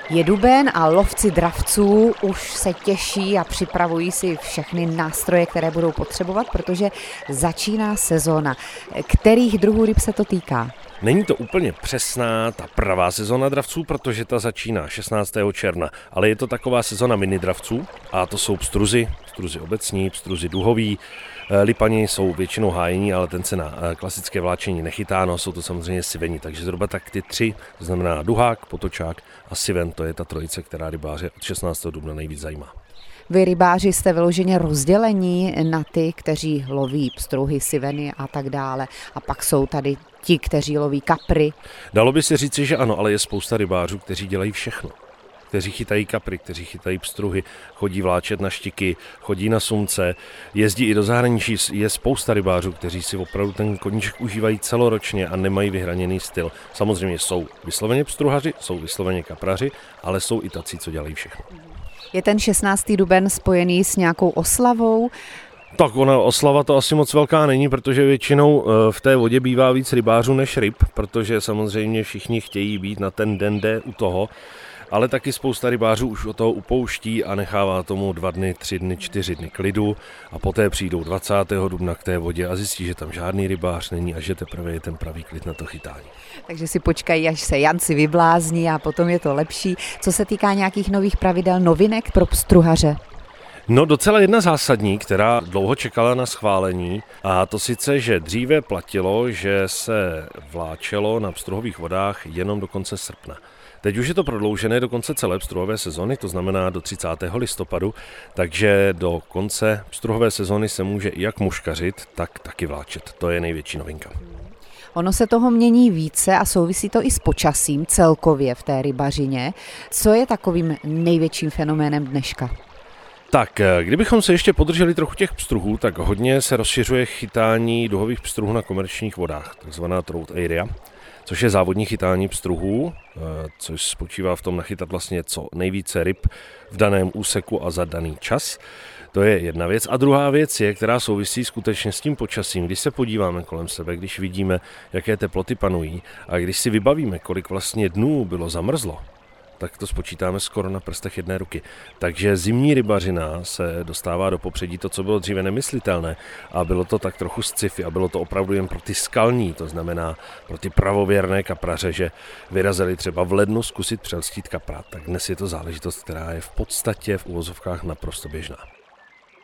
Je duben a lovci dravců už se těší a připravují si všechny nástroje, které budou potřebovat, protože začíná sezóna. Kterých druhů ryb se to týká? Není to úplně přesná ta pravá sezóna dravců, protože ta začíná 16. června, ale je to taková sezóna mini dravců a to jsou pstruzy obecní, pstruzy duhoví, lipani jsou většinou hájení, ale ten se na klasické vláčení nechytá, no jsou to samozřejmě siveni, takže zhruba tak ty tři, to znamená duhák, potočák a siven, to je ta trojice, která rybáře od 16. dubna nejvíc zajímá. Vy rybáři jste vyloženě rozdělení na ty, kteří loví pstruhy, siveny a tak dále. A pak jsou tady ti, kteří loví kapry. Dalo by se říci, že ano, ale je spousta rybářů, kteří dělají všechno. Kteří chytají kapry, kteří chytají pstruhy, chodí vláčet na štiky, chodí na sumce, jezdí i do zahraničí. Je spousta rybářů, kteří si opravdu ten koníček užívají celoročně a nemají vyhraněný styl. Samozřejmě jsou vysloveně pstruhaři, jsou vysloveně kapraři, ale jsou i tací, co dělají všechno. Je ten 16. duben spojený s nějakou oslavou? Tak ona oslava to asi moc velká není, protože většinou v té vodě bývá víc rybářů než ryb, protože samozřejmě všichni chtějí být na ten den D u toho, ale taky spousta rybářů už od toho upouští a nechává tomu 2 dny, 3 dny, 4 dny klidu a poté přijdou 20. dubna k té vodě a zjistí, že tam žádný rybář není a že teprve je ten pravý klid na to chytání. Takže si počkají, až se Janci vyblázní a potom je to lepší. Co se týká nějakých nových pravidel, novinek pro pstruhaře? No docela jedna zásadní, která dlouho čekala na schválení, a to sice, že dříve platilo, že se vláčelo na pstruhových vodách jenom do konce srpna. Teď už je to prodloužené do konce celé pstruhové sezony, to znamená do 30. listopadu, takže do konce pstruhové sezony se může jak muškařit, tak taky vláčet. To je největší novinka. Ono se toho mění více a souvisí to i s počasím celkově v té rybařině. Co je takovým největším fenoménem dneška? Tak, kdybychom se ještě podrželi trochu těch pstruhů, tak hodně se rozšiřuje chytání duhových pstruhů na komerčních vodách, takzvaná trout area, což je závodní chytání pstruhů, což spočívá v tom nachytat vlastně co nejvíce ryb v daném úseku a za daný čas. To je jedna věc. A druhá věc je, která souvisí skutečně s tím počasím. Když se podíváme kolem sebe, když vidíme, jaké teploty panují a když si vybavíme, kolik vlastně dnů bylo zamrzlo, tak to spočítáme skoro na prstech jedné ruky. Takže zimní rybařina se dostává do popředí, to, co bylo dříve nemyslitelné, a bylo to tak trochu sci-fi a bylo to opravdu jen pro ty skalní, to znamená pro ty pravověrné kapraře, že vyrazili třeba v lednu zkusit přelstít kapra. Tak dnes je to záležitost, která je v podstatě v uvozovkách naprosto běžná.